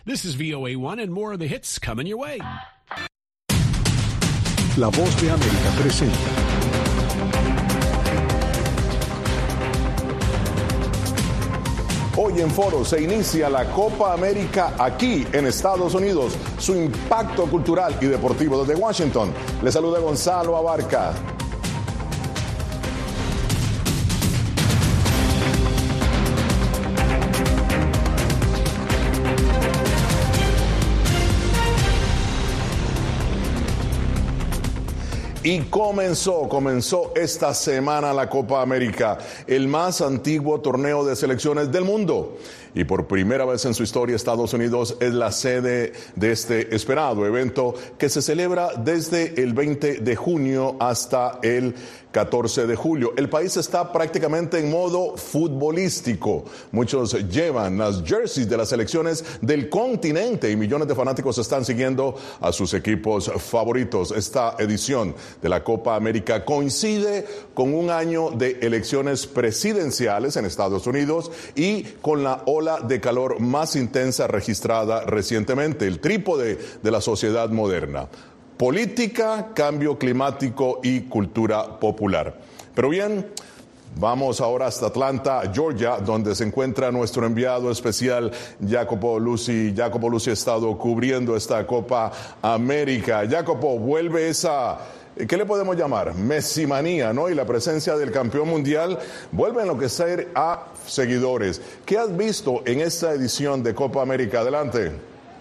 This is VOA1 and more of the hits coming your way. La Voz de América presenta. Hoy en Foro se inicia la Copa América aquí en Estados Unidos. Su impacto cultural y deportivo desde Washington. Le saluda Gonzalo Abarca. Y comenzó esta semana la Copa América, el más antiguo torneo de selecciones del mundo. Y por primera vez en su historia, Estados Unidos es la sede de este esperado evento que se celebra desde el 20 de junio hasta el 14 de julio. El país está prácticamente en modo futbolístico. Muchos llevan las jerseys de las selecciones del continente y millones de fanáticos están siguiendo a sus equipos favoritos. Esta edición de la Copa América coincide con un año de elecciones presidenciales en Estados Unidos y con la ola de calor más intensa registrada recientemente, el trípode de la sociedad moderna: política, cambio climático y cultura popular. Pero bien, vamos ahora hasta Atlanta, Georgia, donde se encuentra nuestro enviado especial, Jacopo Luzzi. Jacopo Luzzi ha estado cubriendo esta Copa América. Jacopo, vuelve esa, ¿qué le podemos llamar? Messimanía, ¿no? Y la presencia del campeón mundial vuelve a enloquecer a seguidores. ¿Qué has visto en esta edición de Copa América? Adelante.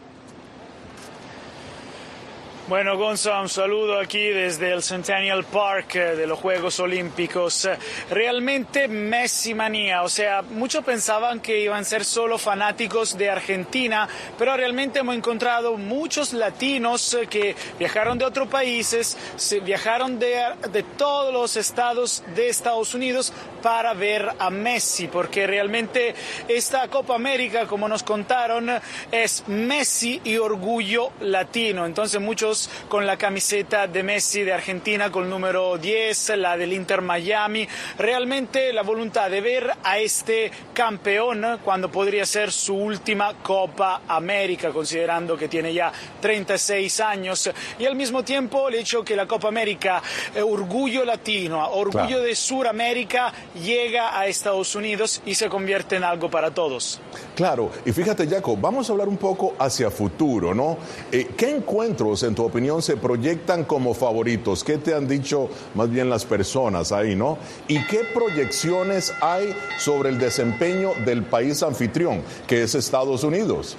Bueno, Gonzalo, un saludo aquí desde el Centennial Park de los Juegos Olímpicos. Realmente Messi-manía, o sea, muchos pensaban que iban a ser solo fanáticos de Argentina, pero realmente hemos encontrado muchos latinos que viajaron de otros países, viajaron de todos los estados de Estados Unidos para ver a Messi, porque realmente esta Copa América, como nos contaron, es Messi y orgullo latino. Entonces muchos con la camiseta de Messi de Argentina con el número 10, la del Inter Miami. Realmente la voluntad de ver a este campeón cuando podría ser su última Copa América, considerando que tiene ya 36 años. Y al mismo tiempo el hecho que la Copa América, orgullo latino, orgullo de Suramérica, llega a Estados Unidos y se convierte en algo para todos. Claro, y fíjate, Jaco, vamos a hablar un poco hacia futuro, ¿no? ¿Qué encuentros, en tu opinión, se proyectan como favoritos? ¿Qué te han dicho más bien las personas ahí, no? ¿Y qué proyecciones hay sobre el desempeño del país anfitrión, que es Estados Unidos?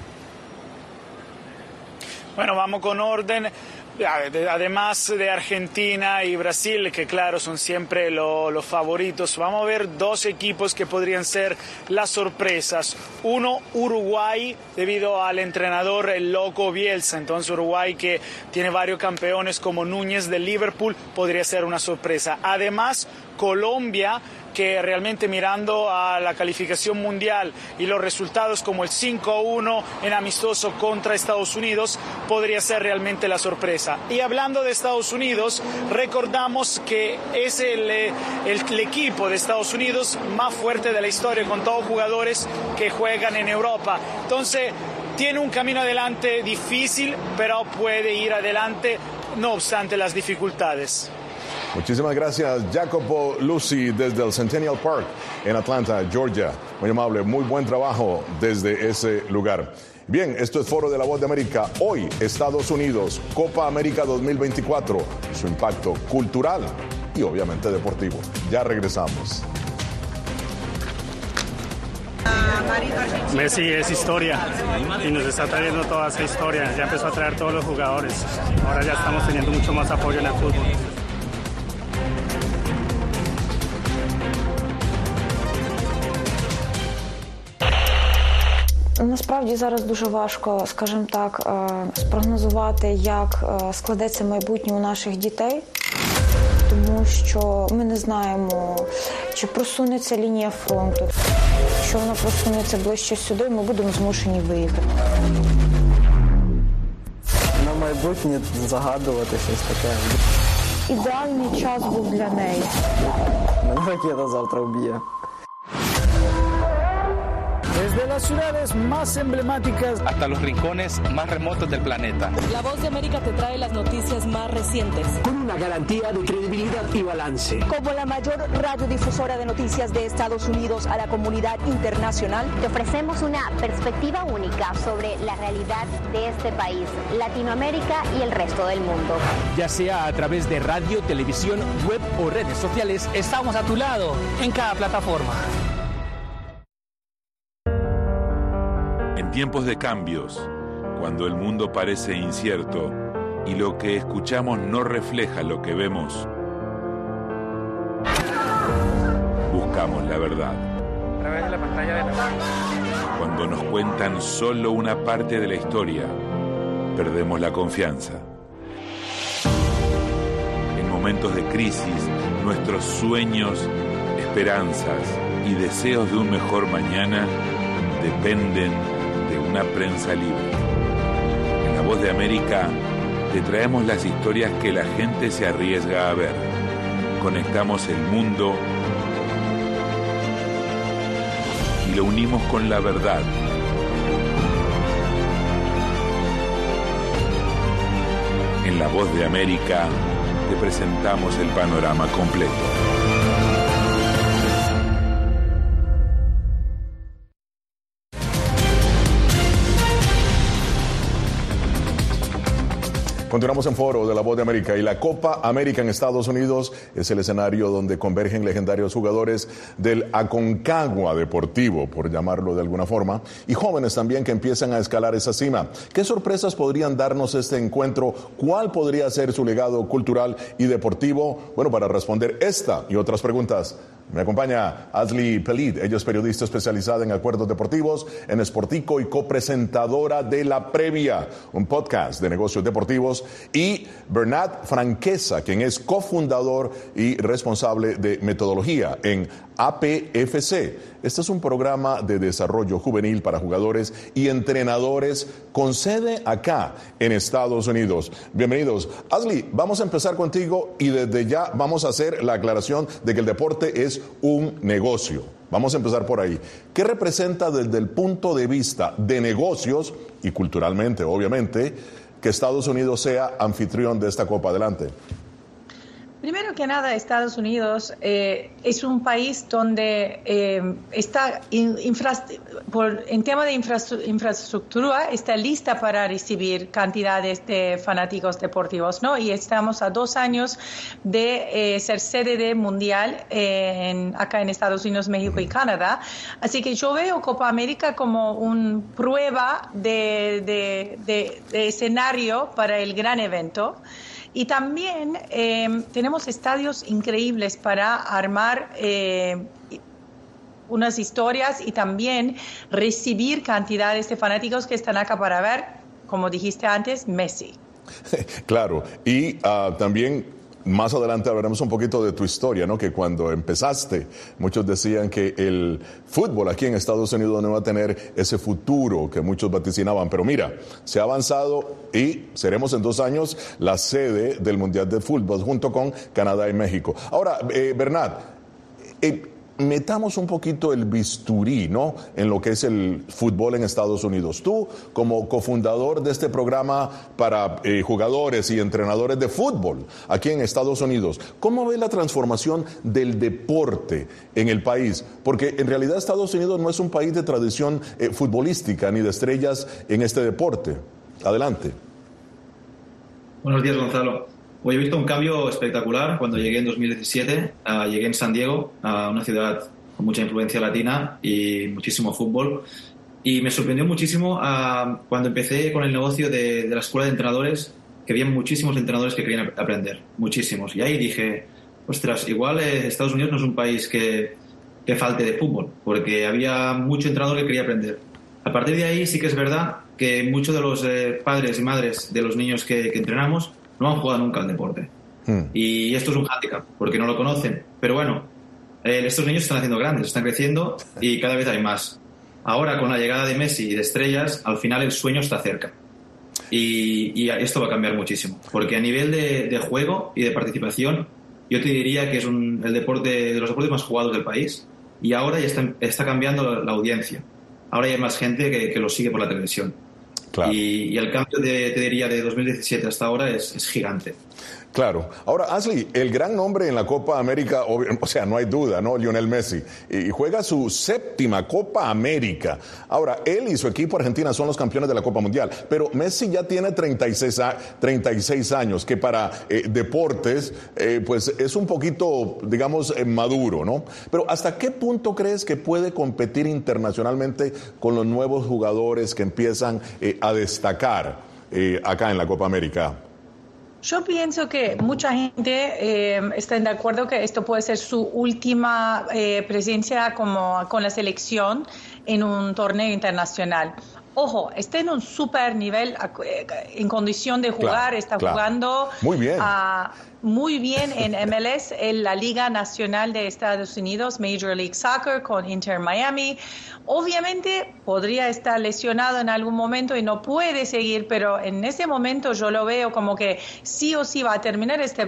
Bueno, vamos con orden. Además de Argentina y Brasil, que claro son siempre los favoritos, vamos a ver dos equipos que podrían ser las sorpresas. Uno, Uruguay, debido al entrenador el loco Bielsa. Entonces Uruguay, que tiene varios campeones como Núñez de Liverpool, podría ser una sorpresa. Además, Colombia, que realmente mirando a la calificación mundial y los resultados como el 5-1 en amistoso contra Estados Unidos, podría ser realmente la sorpresa. Y hablando de Estados Unidos, recordamos que es el equipo de Estados Unidos más fuerte de la historia, con todos jugadores que juegan en Europa. Entonces, tiene un camino adelante difícil, pero puede ir adelante no obstante las dificultades. Muchísimas gracias, Jacopo Luzzi, desde el Centennial Park en Atlanta, Georgia. Muy amable, muy buen trabajo desde ese lugar. Bien, esto es Foro de la Voz de América. Hoy, Estados Unidos, Copa América 2024, su impacto cultural y obviamente deportivo. Ya regresamos. Messi es historia y nos está trayendo toda esa historia. Ya empezó a traer todos los jugadores. Ahora ya estamos teniendo mucho más apoyo en el fútbol. Насправді зараз дуже важко, скажімо так, спрогнозувати, як складеться майбутнє у наших дітей, тому що ми не знаємо, чи просунеться лінія фронту. Якщо вона просунеться ближче сюди, ми будемо змушені виїхати. На майбутнє загадувати щось таке. Ідеальний час був для неї. Мене ракета завтра вб'є. Desde las ciudades más emblemáticas hasta los rincones más remotos del planeta. La Voz de América te trae las noticias más recientes. Con una garantía de credibilidad y balance. Como la mayor radiodifusora de noticias de Estados Unidos a la comunidad internacional, te ofrecemos una perspectiva única sobre la realidad de este país, Latinoamérica y el resto del mundo. Ya sea a través de radio, televisión, web o redes sociales, estamos a tu lado en cada plataforma. En tiempos de cambios, cuando el mundo parece incierto y lo que escuchamos no refleja lo que vemos, buscamos la verdad. A través de la pantalla de la... Cuando nos cuentan solo una parte de la historia, perdemos la confianza. En momentos de crisis, nuestros sueños, esperanzas y deseos de un mejor mañana dependen de una prensa libre. En La Voz de América te traemos las historias que la gente se arriesga a ver. Conectamos el mundo y lo unimos con la verdad. En La Voz de América te presentamos el panorama completo. Continuamos en Foro de La Voz de América y la Copa América en Estados Unidos es el escenario donde convergen legendarios jugadores del Aconcagua deportivo, por llamarlo de alguna forma, y jóvenes también que empiezan a escalar esa cima. ¿Qué sorpresas podrían darnos este encuentro? ¿Cuál podría ser su legado cultural y deportivo? Bueno, para responder esta y otras preguntas, me acompaña Ashley Pelid. Ella es periodista especializada en acuerdos deportivos, en Sportico y copresentadora de La Previa, un podcast de negocios deportivos, y Bernat Franquesa, quien es cofundador y responsable de metodología en APFC. Este es un programa de desarrollo juvenil para jugadores y entrenadores con sede acá en Estados Unidos. Bienvenidos. Ashley, vamos a empezar contigo y desde ya vamos a hacer la aclaración de que el deporte es un negocio. Vamos a empezar por ahí. ¿Qué representa desde el punto de vista de negocios y culturalmente, obviamente, que Estados Unidos sea anfitrión de esta Copa? Adelante. Primero que nada, Estados Unidos es un país donde está en tema de infraestructura está lista para recibir cantidades de fanáticos deportivos, ¿no? Y estamos a 2 años de ser sede de mundial acá en Estados Unidos, México y Canadá. Así que yo veo Copa América como una prueba de escenario para el gran evento. Y también tenemos estadios increíbles para armar unas historias y también recibir cantidades de fanáticos que están acá para ver, como dijiste antes, Messi. Claro, y también más adelante hablaremos un poquito de tu historia, ¿no? Que cuando empezaste, muchos decían que el fútbol aquí en Estados Unidos no iba a tener ese futuro que muchos vaticinaban. Pero mira, se ha avanzado y seremos en 2 años la sede del Mundial de Fútbol junto con Canadá y México. Ahora, Bernat, metamos un poquito el bisturí, ¿no?, en lo que es el fútbol en Estados Unidos. Tú, como cofundador de este programa para jugadores y entrenadores de fútbol aquí en Estados Unidos, ¿cómo ves la transformación del deporte en el país? Porque en realidad Estados Unidos no es un país de tradición futbolística ni de estrellas en este deporte. Adelante. Buenos días, Gonzalo. Hoy he visto un cambio espectacular cuando llegué en 2017. Llegué en San Diego, a una ciudad con mucha influencia latina y muchísimo fútbol. Y me sorprendió muchísimo cuando empecé con el negocio de la escuela de entrenadores, que había muchísimos entrenadores que querían aprender, muchísimos. Y ahí dije, ostras, igual Estados Unidos no es un país que falte de fútbol, porque había mucho entrenador que quería aprender. A partir de ahí sí que es verdad que muchos de los padres y madres de los niños que entrenamos no han jugado nunca al deporte. Y esto es un hándicap, porque no lo conocen. Pero bueno, estos niños están haciendo grandes, están creciendo y cada vez hay más. Ahora, con la llegada de Messi y de estrellas, al final el sueño está cerca. Y esto va a cambiar muchísimo. Porque a nivel de juego y de participación, yo te diría que es el deporte de los deportes más jugados del país. Y ahora ya está cambiando la audiencia. ahora hay más gente que lo sigue por la televisión. Claro. Y el cambio, te diría, de 2017 hasta ahora es gigante. Claro. Ahora, Ashley, el gran nombre en la Copa América, o sea, no hay duda, ¿no? Lionel Messi. Y juega su 7ª Copa América. Ahora, él y su equipo Argentina son los campeones de la Copa Mundial. Pero Messi ya tiene 36 años, que para deportes, pues es un poquito, digamos, maduro, ¿no? Pero ¿hasta qué punto crees que puede competir internacionalmente con los nuevos jugadores que empiezan a destacar acá en la Copa América? Yo pienso que mucha gente está de acuerdo que esto puede ser su última presencia con la selección en un torneo internacional. Ojo, está en un super nivel, en condición de jugar, está jugando muy bien en MLS, en la Liga Nacional de Estados Unidos, Major League Soccer, con Inter Miami. Obviamente podría estar lesionado en algún momento y no puede seguir, pero en ese momento yo lo veo como que sí o sí va a terminar este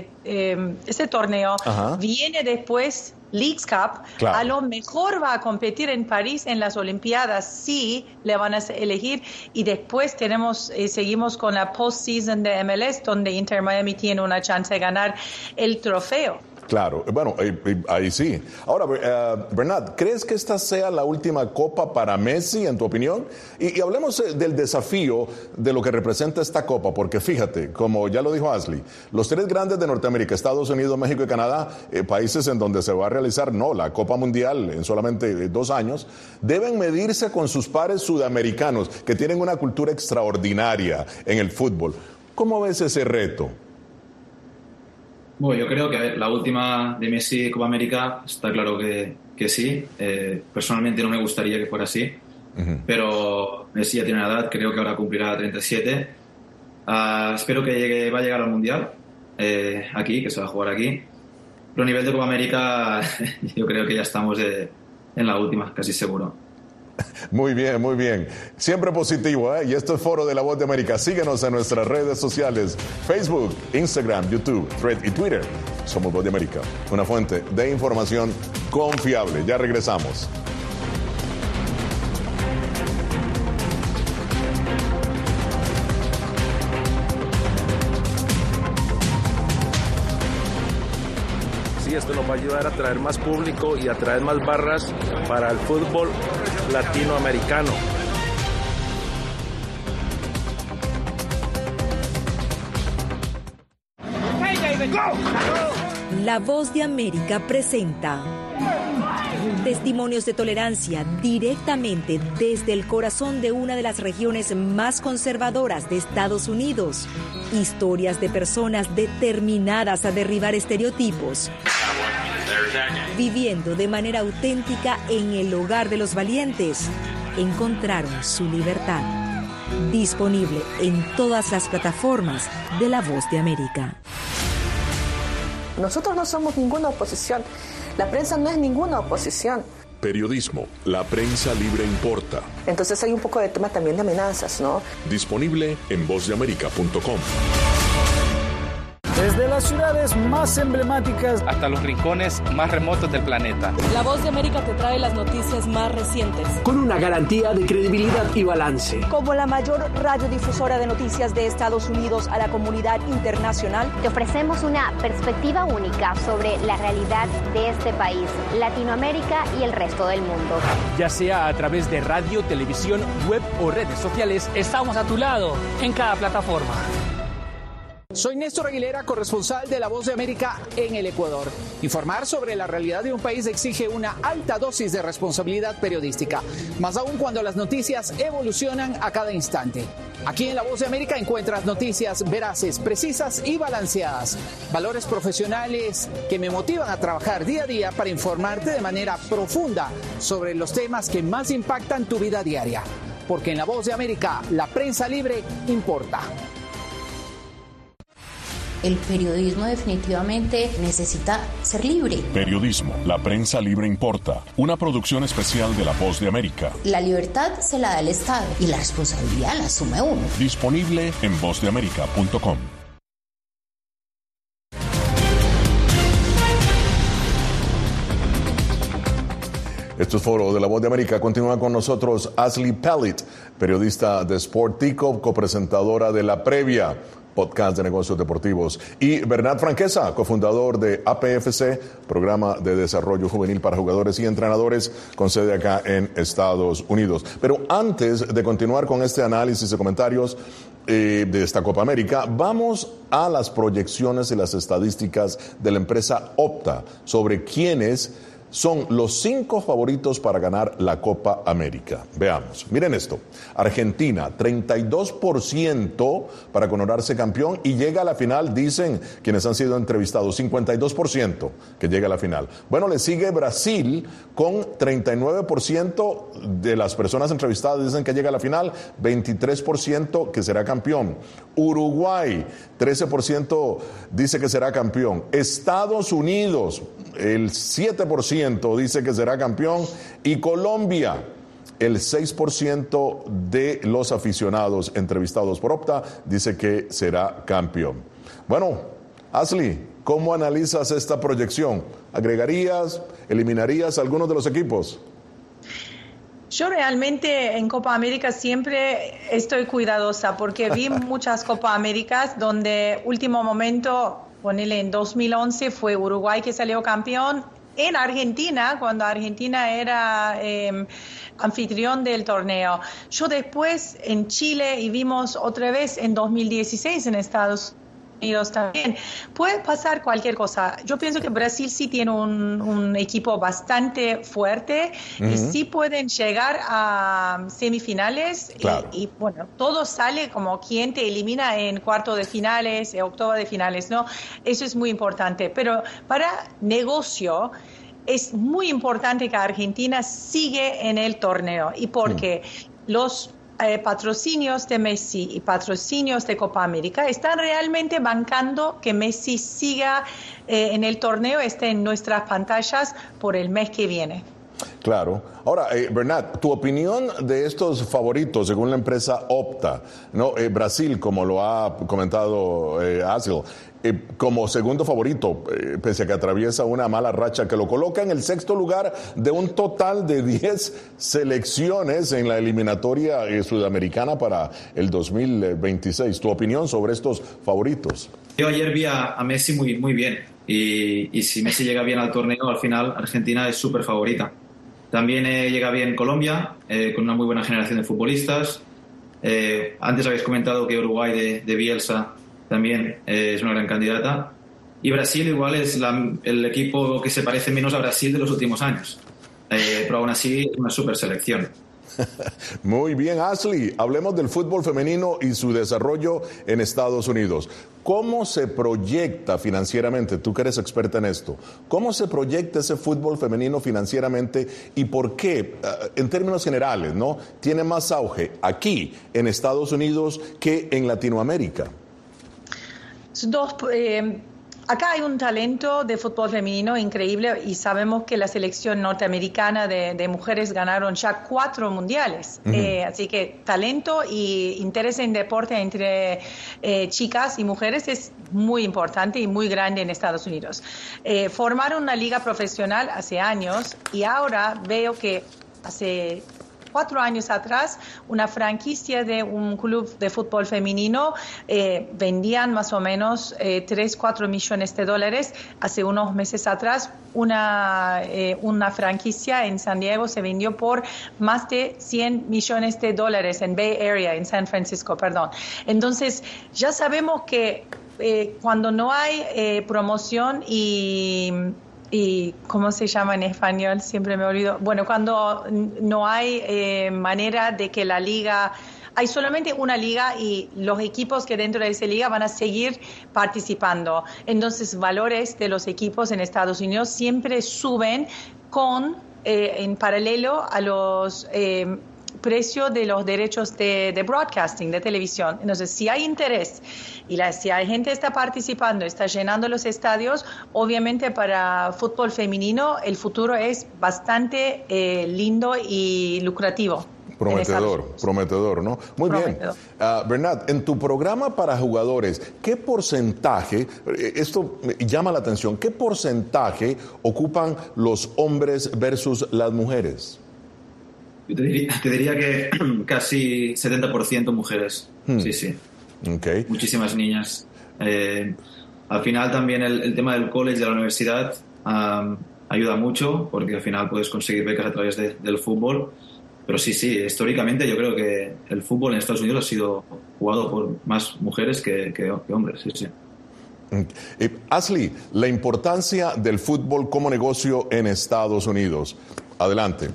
torneo. Viene después Leagues Cup, a lo mejor va a competir en París en las Olimpiadas, sí le van a elegir, y después seguimos con la postseason de MLS, donde Inter Miami tiene una chance de ganar el trofeo. Claro, bueno, ahí sí. Ahora, Bernat, ¿crees que esta sea la última Copa para Messi, en tu opinión? Y hablemos del desafío de lo que representa esta Copa, porque fíjate, como ya lo dijo Ashley, los 3 grandes de Norteamérica, Estados Unidos, México y Canadá, países en donde se va a realizar la Copa Mundial en solamente 2 años, deben medirse con sus pares sudamericanos, que tienen una cultura extraordinaria en el fútbol. ¿Cómo ves ese reto? Bueno, yo creo que la última de Messi Copa América está claro que sí. Personalmente no me gustaría que fuera así, pero Messi ya tiene una edad, creo que ahora cumplirá 37. Espero que va a llegar al Mundial aquí, que se va a jugar aquí. Pero a nivel de Copa América yo creo que ya estamos en la última, casi seguro. Muy bien, muy bien. Siempre positivo, ¿eh? Y esto es Foro de la Voz de América. Síguenos en nuestras redes sociales: Facebook, Instagram, YouTube, Thread y Twitter. Somos Voz de América, una fuente de información confiable. Ya regresamos. Esto nos va a ayudar a traer más público y a traer más barras para el fútbol latinoamericano. La Voz de América presenta testimonios de tolerancia directamente desde el corazón de una de las regiones más conservadoras de Estados Unidos. Historias de personas determinadas a derribar estereotipos, viviendo de manera auténtica en el hogar de los valientes. Encontraron su libertad. Disponible en todas las plataformas de La Voz de América. Nosotros no somos ninguna oposición. La prensa no es ninguna oposición. Periodismo, la prensa libre importa. Entonces hay un poco de tema también de amenazas, ¿no? Disponible en vozdeamerica.com. Desde las ciudades más emblemáticas hasta los rincones más remotos del planeta. La Voz de América te trae las noticias más recientes. Con una garantía de credibilidad y balance. Como la mayor radiodifusora de noticias de Estados Unidos a la comunidad internacional, te ofrecemos una perspectiva única sobre la realidad de este país, Latinoamérica y el resto del mundo. Ya sea a través de radio, televisión, web o redes sociales, estamos a tu lado en cada plataforma. Soy Néstor Aguilera, corresponsal de La Voz de América en el Ecuador. Informar sobre la realidad de un país exige una alta dosis de responsabilidad periodística, más aún cuando las noticias evolucionan a cada instante. Aquí en La Voz de América encuentras noticias veraces, precisas y balanceadas. Valores profesionales que me motivan a trabajar día a día para informarte de manera profunda sobre los temas que más impactan tu vida diaria. Porque en La Voz de América, la prensa libre importa. El periodismo definitivamente necesita ser libre. Periodismo, la prensa libre importa. Una producción especial de La Voz de América. La libertad se la da el Estado y la responsabilidad la asume uno. Disponible en vozdeamerica.com. Esto es Foro de la Voz de América. Continúa con nosotros Ashley Pellet, periodista de Sportico, copresentadora de La Previa, podcast de negocios deportivos, y Bernat Franquesa, cofundador de APFC, programa de desarrollo juvenil para jugadores y entrenadores con sede acá en Estados Unidos. Pero antes de continuar con este análisis y comentarios de esta Copa América, vamos a las proyecciones y las estadísticas de la empresa Opta sobre quiénes son los 5 favoritos para ganar la Copa América. Veamos, miren esto. Argentina, 32% para coronarse campeón y llega a la final, dicen quienes han sido entrevistados, 52% que llega a la final. Bueno, le sigue Brasil con 39% de las personas entrevistadas dicen que llega a la final, 23% que será campeón. Uruguay, 13% dice que será campeón. Estados Unidos, el 7% dice que será campeón, y Colombia, el 6% de los aficionados entrevistados por Opta dice que será campeón. Bueno, Ashley, ¿cómo analizas esta proyección? ¿Agregarías, eliminarías algunos de los equipos? Yo realmente en Copa América siempre estoy cuidadosa porque vi muchas Copa Américas donde último momento, ponele en 2011 fue Uruguay que salió campeón. En Argentina, cuando Argentina era anfitrión del torneo. Yo después en Chile y vimos otra vez en 2016 en Estados Unidos también. Puede pasar cualquier cosa. Yo pienso que Brasil sí tiene un equipo bastante fuerte y sí pueden llegar a semifinales. Claro. Y bueno, todo sale como quien te elimina en cuarto de finales, octavo de finales, ¿no? Eso es muy importante. Pero para negocio es muy importante que Argentina sigue en el torneo y porque los patrocinios de Messi y patrocinios de Copa América están realmente bancando que Messi siga en el torneo, esté en nuestras pantallas por el mes que viene. Claro. Ahora, Bernat, tu opinión de estos favoritos, según la empresa Opta, ¿no? Brasil, como lo ha comentado Ashley, como segundo favorito, pese a que atraviesa una mala racha que lo coloca en el 6º lugar de un total de 10 selecciones en la eliminatoria sudamericana para el 2026. ¿Tu opinión sobre estos favoritos? Yo ayer vi a Messi muy bien y si Messi llega bien al torneo, al final Argentina es súper favorita. También llega bien Colombia, con una muy buena generación de futbolistas. Antes habéis comentado que Uruguay de Bielsa también es una gran candidata. Y Brasil igual es el equipo que se parece menos a Brasil de los últimos años. Pero aún así es una super selección. Muy bien, Ashley. Hablemos del fútbol femenino y su desarrollo en Estados Unidos. ¿Cómo se proyecta financieramente? Tú que eres experta en esto. ¿Cómo se proyecta ese fútbol femenino financieramente y por qué, en términos generales, ¿no? tiene más auge aquí en Estados Unidos que en Latinoamérica? Acá hay un talento de fútbol femenino increíble y sabemos que la selección norteamericana de mujeres ganaron ya 4 mundiales. Así que talento y interés en deporte entre chicas y mujeres es muy importante y muy grande en Estados Unidos. Formaron una liga profesional hace años y ahora veo que hace 4 años atrás, una franquicia de un club de fútbol femenino vendían más o menos 3-4 millones de dólares. Hace unos meses atrás, una franquicia en San Diego se vendió por más de 100 millones de dólares en Bay Area, en San Francisco, perdón. Entonces, ya sabemos que cuando no hay promoción y ¿cómo se llama en español? Siempre me olvido. Bueno, cuando no hay manera de que la liga, hay solamente una liga y los equipos que dentro de esa liga van a seguir participando. Entonces, valores de los equipos en Estados Unidos siempre suben en paralelo a los precio de los derechos de broadcasting, de televisión. Entonces, si hay interés y si hay gente que está participando, está llenando los estadios, obviamente para fútbol femenino el futuro es bastante lindo y lucrativo. Prometedor, ¿no? Muy bien. Bernat, en tu programa para jugadores, ¿qué porcentaje, esto llama la atención, qué porcentaje ocupan los hombres versus las mujeres? Yo te diría que casi 70% mujeres. Sí. Okay. Muchísimas niñas. Al final también el tema del college, de la universidad, ayuda mucho, porque al final puedes conseguir becas a través del fútbol. Pero sí, históricamente yo creo que el fútbol en Estados Unidos ha sido jugado por más mujeres que hombres, sí. Ashley, la importancia del fútbol como negocio en Estados Unidos. Adelante.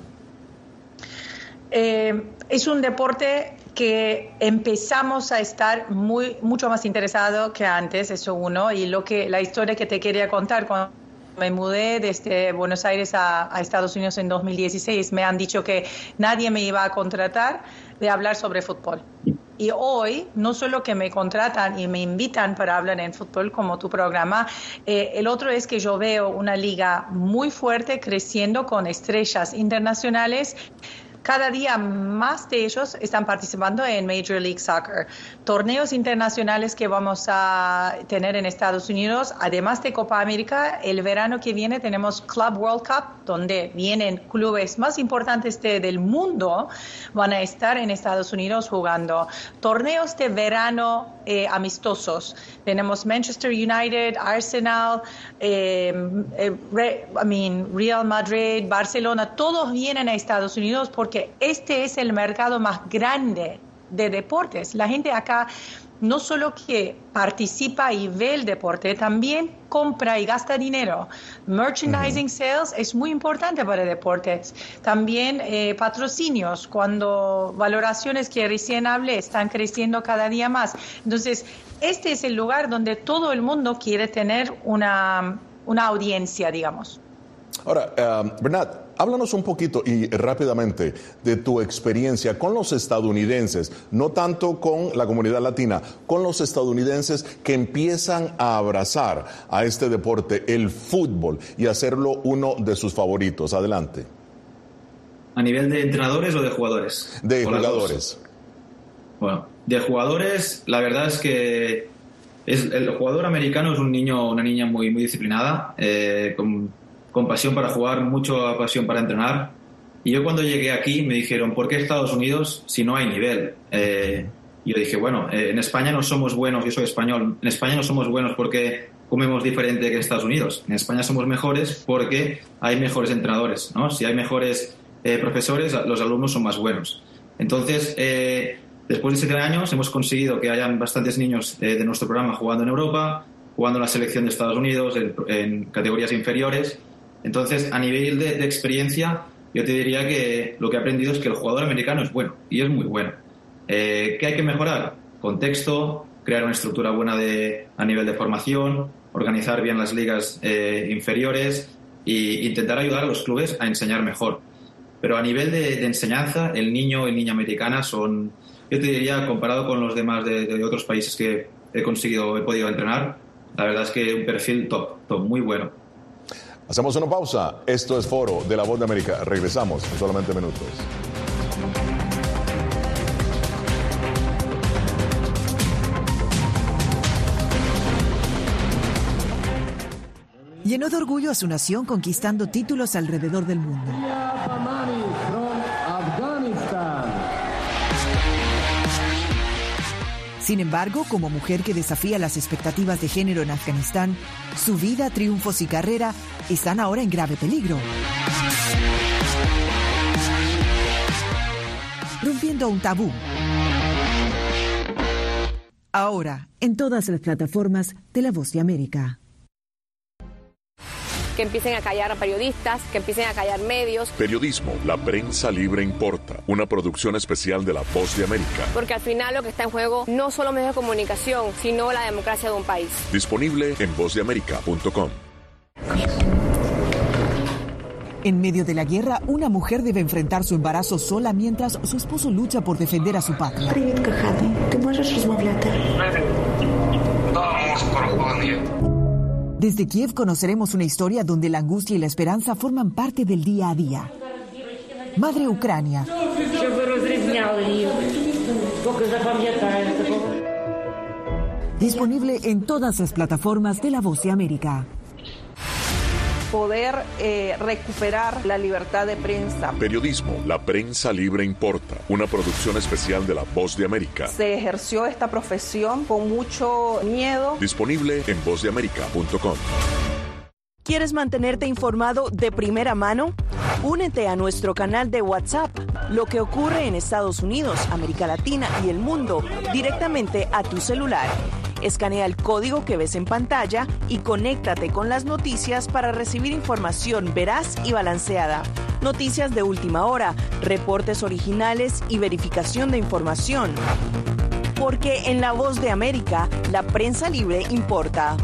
Es un deporte que empezamos a estar mucho más interesado que antes, eso uno, y la historia que te quería contar cuando me mudé desde Buenos Aires a Estados Unidos en 2016, me han dicho que nadie me iba a contratar de hablar sobre fútbol. Y hoy, no solo que me contratan y me invitan para hablar en fútbol como tu programa, el otro es que yo veo una liga muy fuerte creciendo con estrellas internacionales. Cada día más de ellos están participando en Major League Soccer. Torneos internacionales que vamos a tener en Estados Unidos, además de Copa América, el verano que viene tenemos Club World Cup, donde vienen clubes más importantes del mundo, van a estar en Estados Unidos jugando. Torneos de verano amistosos. Tenemos Manchester United, Arsenal, Real Madrid, Barcelona, todos vienen a Estados Unidos porque este es el mercado más grande de deportes. La gente acá no solo que participa y ve el deporte, también compra y gasta dinero. Merchandising sales es muy importante para deportes. También patrocinios, cuando valoraciones que recién hablé están creciendo cada día más. Entonces, este es el lugar donde todo el mundo quiere tener una audiencia, digamos. Ahora, Bernat, háblanos un poquito y rápidamente de tu experiencia con los estadounidenses, no tanto con la comunidad latina, con los estadounidenses que empiezan a abrazar a este deporte, el fútbol, y hacerlo uno de sus favoritos. Adelante. ¿A nivel de entrenadores o de jugadores? De jugadores. Bueno, de jugadores, la verdad es que el jugador americano es un niño, una niña muy, muy disciplinada, con pasión para jugar, mucha pasión para entrenar. Y yo cuando llegué aquí me dijeron, ¿por qué Estados Unidos si no hay nivel? Y yo dije, bueno, en España no somos buenos, yo soy español, en España no somos buenos porque comemos diferente que en Estados Unidos. En España somos mejores porque hay mejores entrenadores, ¿no? Si hay mejores profesores, los alumnos son más buenos. Entonces, después de 7 años hemos conseguido que hayan bastantes niños de nuestro programa jugando en Europa, jugando en la selección de Estados Unidos, en categorías inferiores. Entonces, a nivel de experiencia, yo te diría que lo que he aprendido es que el jugador americano es bueno, y es muy bueno. ¿Qué hay que mejorar? Contexto, crear una estructura buena a nivel de formación, organizar bien las ligas inferiores e intentar ayudar a los clubes a enseñar mejor. Pero a nivel de enseñanza, el niño y niña americana son, yo te diría, comparado con los demás de otros países que he podido entrenar, la verdad es que un perfil top, muy bueno. Hacemos una pausa. Esto es Foro de La Voz de América. Regresamos en solamente minutos. Llenó de orgullo a su nación conquistando títulos alrededor del mundo. Sin embargo, como mujer que desafía las expectativas de género en Afganistán, su vida, triunfos y carrera están ahora en grave peligro. Rompiendo un tabú. Ahora, en todas las plataformas de La Voz de América. Que empiecen a callar a periodistas, que empiecen a callar medios. Periodismo, la prensa libre importa. Una producción especial de La Voz de América. Porque al final lo que está en juego no solo medios de comunicación, sino la democracia de un país. Disponible en vozdeamerica.com. En medio de la guerra, una mujer debe enfrentar su embarazo sola mientras su esposo lucha por defender a su patria. Desde Kiev conoceremos una historia donde la angustia y la esperanza forman parte del día a día. Madre Ucrania. Disponible en todas las plataformas de La Voz de América. Poder recuperar la libertad de prensa. Periodismo, la prensa libre importa. Una producción especial de La Voz de América. Se ejerció esta profesión con mucho miedo. Disponible en vozdeamerica.com. ¿Quieres mantenerte informado de primera mano? Únete a nuestro canal de WhatsApp. Lo que ocurre en Estados Unidos, América Latina y el mundo directamente a tu celular. Escanea el código que ves en pantalla y conéctate con las noticias para recibir información veraz y balanceada. Noticias de última hora, reportes originales y verificación de información. Porque en La Voz de América, la prensa libre importa.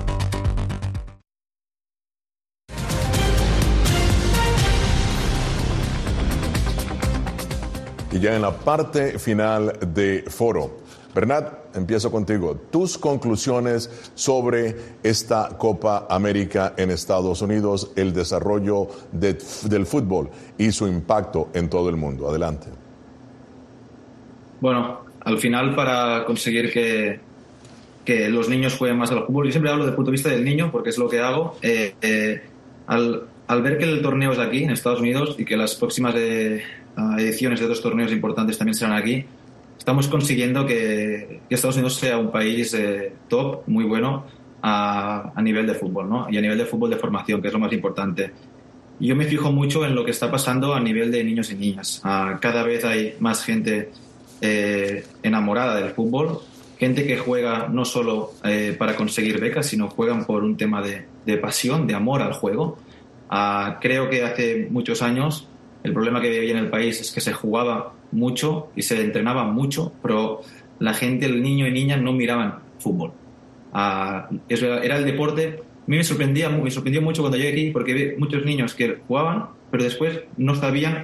Y ya en la parte final de Foro. Bernat, empiezo contigo. Tus conclusiones sobre esta Copa América en Estados Unidos, el desarrollo del fútbol y su impacto en todo el mundo. Adelante. Bueno, al final para conseguir que los niños jueguen más al fútbol, yo siempre hablo desde el punto de vista del niño porque es lo que hago, al ver que el torneo es aquí en Estados Unidos y que las próximas ediciones de otros torneos importantes también serán aquí, estamos consiguiendo que Estados Unidos sea un país top, muy bueno a nivel de fútbol, ¿no? Y a nivel de fútbol de formación, que es lo más importante. Yo me fijo mucho en lo que está pasando a nivel de niños y niñas. Cada vez hay más gente enamorada del fútbol, gente que juega no solo para conseguir becas, sino juegan por un tema de pasión, de amor al juego. Creo que hace muchos años el problema que había en el país es que se jugaba mucho y se entrenaba mucho, pero la gente, el niño y niña, no miraban fútbol. Era el deporte. A mí me sorprendió mucho cuando llegué aquí porque vi muchos niños que jugaban, pero después no sabían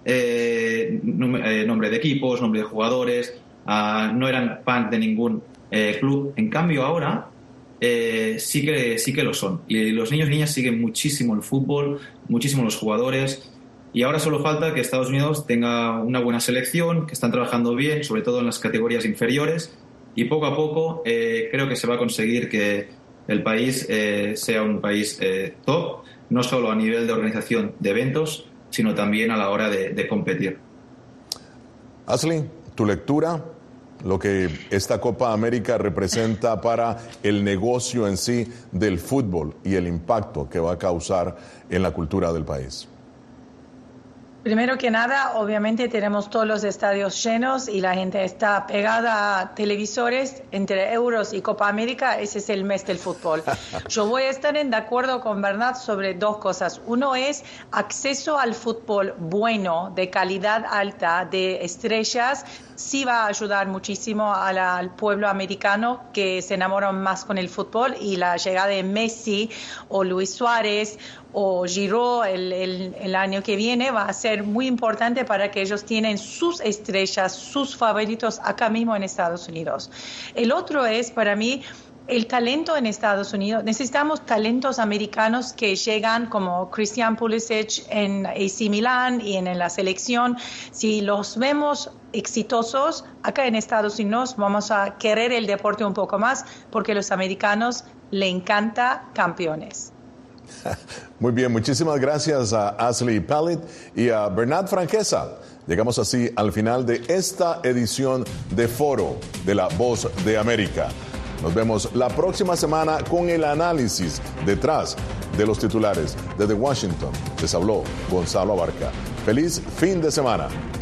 nombre de equipos, nombre de jugadores, no eran fans de ningún club. En cambio ahora sí que lo son. Y los niños y niñas siguen muchísimo el fútbol, muchísimo los jugadores. Y ahora solo falta que Estados Unidos tenga una buena selección, que están trabajando bien, sobre todo en las categorías inferiores, y poco a poco creo que se va a conseguir que el país sea un país top, no solo a nivel de organización de eventos, sino también a la hora de competir. Ashley, tu lectura, lo que esta Copa América representa para el negocio en sí del fútbol y el impacto que va a causar en la cultura del país. Primero que nada, obviamente tenemos todos los estadios llenos y la gente está pegada a televisores entre Euros y Copa América. Ese es el mes del fútbol. Yo voy a estar de acuerdo con Bernat sobre dos cosas. Uno es acceso al fútbol bueno, de calidad alta, de estrellas. Sí va a ayudar muchísimo al pueblo americano que se enamora más con el fútbol, y la llegada de Messi o Luis Suárez o Giroud el año que viene va a ser muy importante para que ellos tienen sus estrellas, sus favoritos acá mismo en Estados Unidos. El otro es, para mí, el talento en Estados Unidos. Necesitamos talentos americanos que llegan, como Christian Pulisic en AC Milán y en la selección. Si los vemos exitosos acá en Estados Unidos, vamos a querer el deporte un poco más, porque a los americanos les encanta campeones. Muy bien, muchísimas gracias a Ashley Pellet y a Bernat Franquesa. Llegamos así al final de esta edición de Foro de La Voz de América. Nos vemos la próxima semana con el análisis detrás de los titulares. Desde Washington les habló Gonzalo Abarca. Feliz fin de semana.